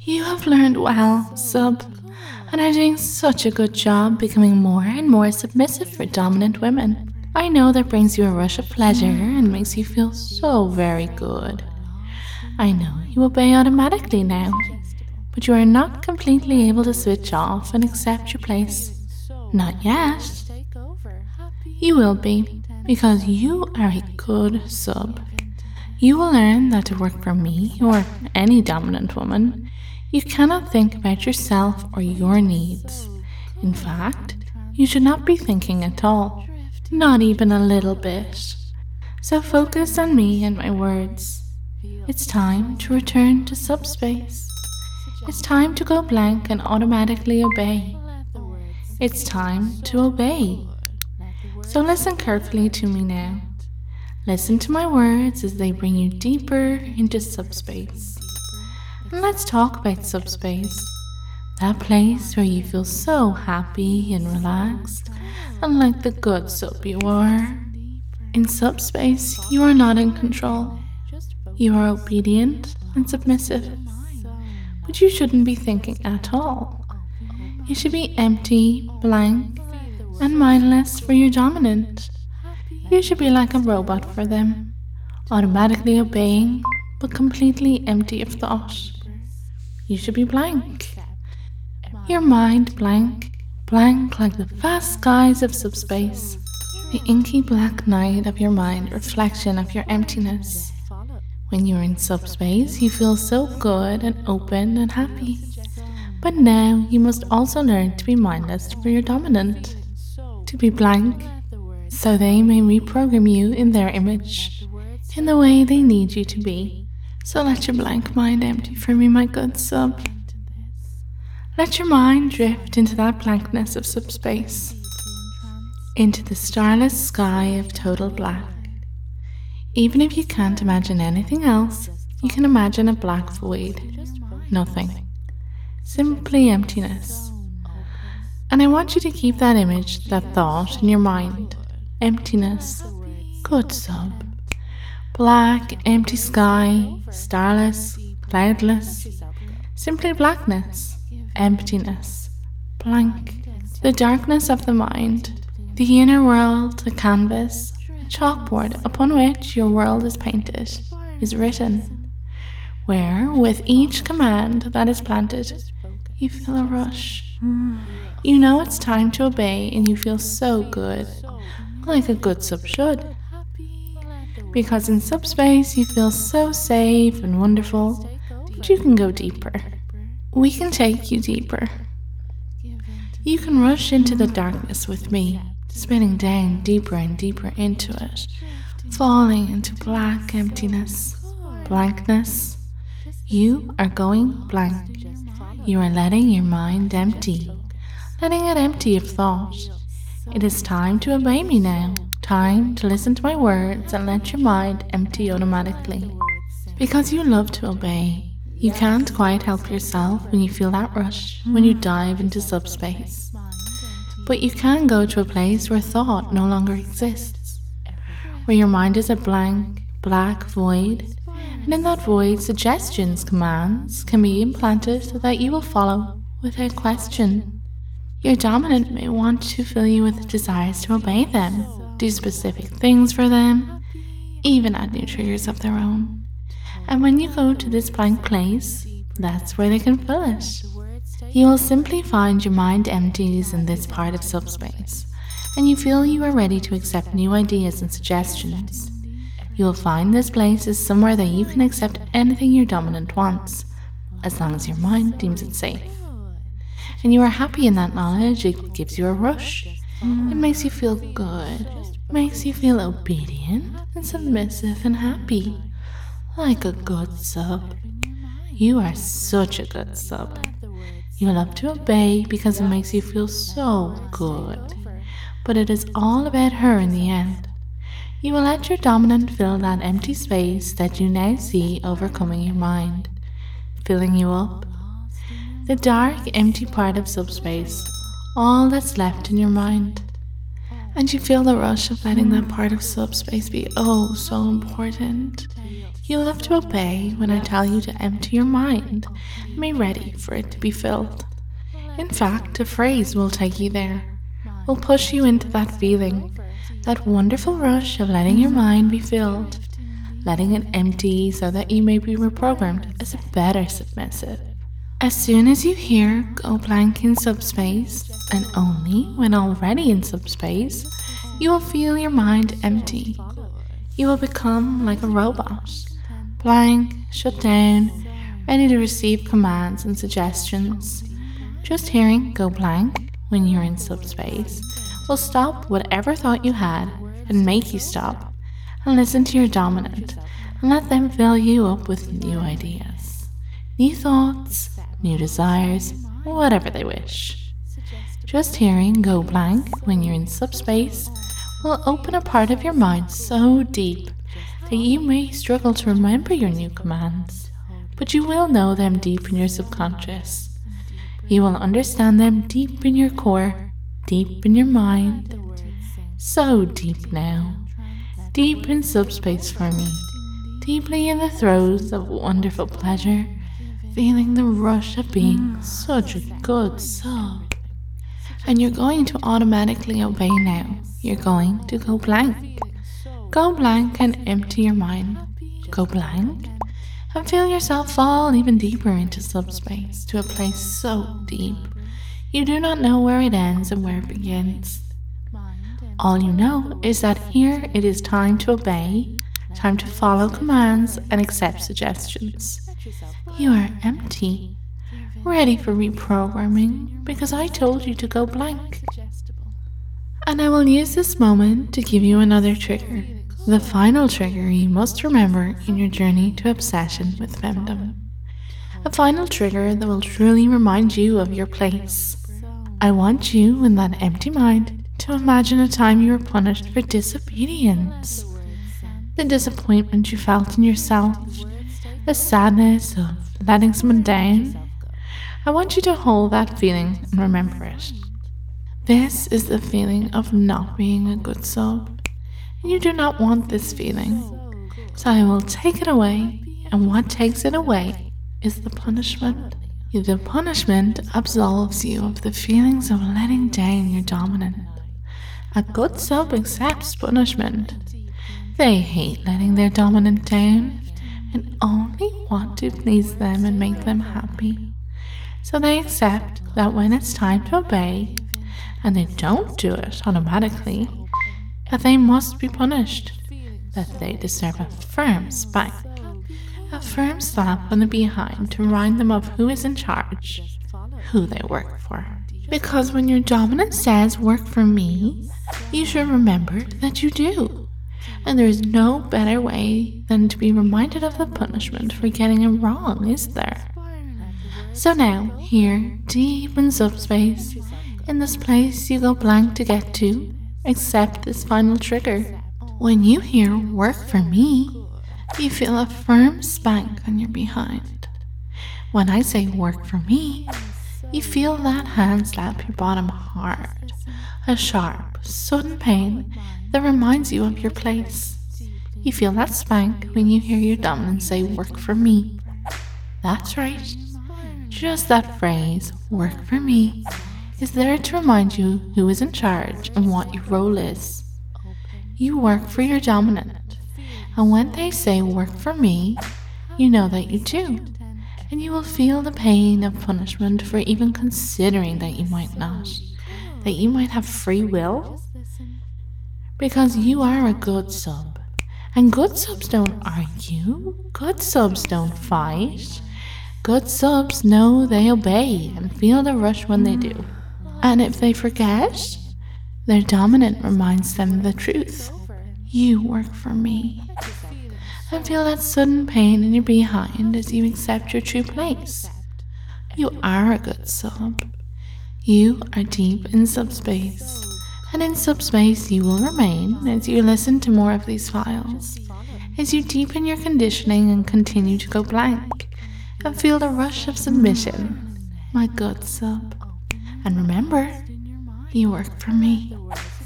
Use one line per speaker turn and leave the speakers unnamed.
You have learned well, sub, and are doing such a good job becoming more and more submissive for dominant women. I know that brings you a rush of pleasure and makes you feel so very good. I know you obey automatically now, but you are not completely able to switch off and accept your place. Not yet. You will be, because you are a good sub. You will learn that to work for me or any dominant woman, you cannot think about yourself or your needs. In fact, you should not be thinking at all, not even a little bit. So focus on me and my words. It's time to return to subspace. It's time to go blank and automatically obey. It's time to obey. So listen carefully to me now. Listen to my words as they bring you deeper into subspace. And let's talk about subspace. That place where you feel so happy and relaxed, and like the good sub you are. In subspace, you are not in control. You are obedient and submissive. But you shouldn't be thinking at all. You should be empty, blank, and mindless for your dominant. You should be like a robot for them, automatically obeying, but completely empty of thought. You should be blank. Your mind blank, blank like the vast skies of subspace, the inky black night of your mind, reflection of your emptiness. When you're in subspace, you feel so good and open and happy. But now you must also learn to be mindless for your dominant, to be blank, so they may reprogram you in their image, in the way they need you to be. So let your blank mind empty for me, my good sub. Let your mind drift into that blankness of subspace, into the starless sky of total black. Even if you can't imagine anything else, you can imagine a black void. Nothing. Simply emptiness. And I want you to keep that image, that thought in your mind. Emptiness. Good sub. Black, empty sky, starless, cloudless. Simply blackness. Emptiness. Blank. The darkness of the mind. The inner world, a canvas, chalkboard upon which your world is painted, is written, where, with each command that is planted, you feel a rush. You know it's time to obey and you feel so good, like a good sub should. Because in subspace you feel so safe and wonderful that you can go deeper. We can take you deeper. You can rush into the darkness with me, spinning down deeper and deeper into it, falling into black emptiness, blankness. You are going blank. You are letting your mind empty, letting it empty of thought. It is time to obey me now, time to listen to my words and let your mind empty automatically. Because you love to obey, you can't quite help yourself when you feel that rush, when you dive into subspace. But you can go to a place where thought no longer exists, where your mind is a blank, black void, and in that void suggestions, commands can be implanted that you will follow without question. Your dominant may want to fill you with desires to obey them, do specific things for them, even add new triggers of their own. And when you go to this blank place, that's where they can fill it. You will simply find your mind empties in this part of subspace, and you feel you are ready to accept new ideas and suggestions. You will find this place is somewhere that you can accept anything your dominant wants, as long as your mind deems it safe. And you are happy in that knowledge. It gives you a rush. It makes you feel good, makes you feel obedient and submissive and happy, like a good sub. You are such a good sub. You love to obey because it makes you feel so good. But it is all about her in the end. You will let your dominant fill that empty space that you now see overcoming your mind, filling you up. The dark, empty part of subspace, all that's left in your mind. And you feel the rush of letting that part of subspace be oh so important. You'll have to obey when I tell you to empty your mind and be ready for it to be filled. In fact, a phrase will take you there, will push you into that feeling, that wonderful rush of letting your mind be filled, letting it empty so that you may be reprogrammed as a better submissive. As soon as you hear go blank in subspace, and only when already in subspace, you will feel your mind empty. You will become like a robot, blank, shut down, ready to receive commands and suggestions. Just hearing go blank when you're in subspace will stop whatever thought you had and make you stop and listen to your dominant and let them fill you up with new ideas, new thoughts, new desires, whatever they wish. Just hearing go blank when you're in subspace will open a part of your mind so deep that you may struggle to remember your new commands, but you will know them deep in your subconscious. You will understand them deep in your core, deep in your mind, so deep now, deep in subspace for me, deeply in the throes of wonderful pleasure, feeling the rush of being such a good sub. And you're going to automatically obey now. You're going to go blank. Go blank and empty your mind. Go blank and feel yourself fall even deeper into subspace to a place so deep you do not know where it ends and where it begins. All you know is that here it is time to obey, time to follow commands and accept suggestions. You are empty, ready for reprogramming because I told you to go blank. And I will use this moment to give you another trigger, the final trigger you must remember in your journey to obsession with femdom. A final trigger that will truly remind you of your place. I want you in that empty mind to imagine a time you were punished for disobedience. The disappointment you felt in yourself, the sadness of letting someone down. I want you to hold that feeling and remember it. This is the feeling of not being a good sub, and you do not want this feeling. So I will take it away, and what takes it away is the punishment. The punishment absolves you of the feelings of letting down your dominant. A good sub accepts punishment. They hate letting their dominant down and only want to please them and make them happy. So they accept that when it's time to obey, and they don't do it automatically, that they must be punished, that they deserve a firm spank, a firm slap on the behind to remind them of who is in charge, who they work for. Because when your dominant says, "Work for me," you should remember that you do. And there is no better way than to be reminded of the punishment for getting it wrong, is there? So now, here, deep in subspace, in this place you go blank to get to, accept this final trigger. When you hear "work for me," you feel a firm spank on your behind. When I say "work for me," you feel that hand slap your bottom hard, a sharp, sudden pain that reminds you of your place. You feel that spank when you hear your dominant say "work for me." That's right. Just that phrase, "work for me," is there to remind you who is in charge and what your role is. You work for your dominant, and when they say "work for me," you know that you do, and you will feel the pain of punishment for even considering that you might not, that you might have free will, because you are a good sub, and good subs don't argue, good subs don't fight. Good subs know they obey and feel the rush when they do. And if they forget, their dominant reminds them the truth. You work for me. And feel that sudden pain in your behind as you accept your true place. You are a good sub. You are deep in subspace. And in subspace you will remain as you listen to more of these files, as you deepen your conditioning and continue to go blank, and feel the rush of submission, my good sub. And remember, you work for me.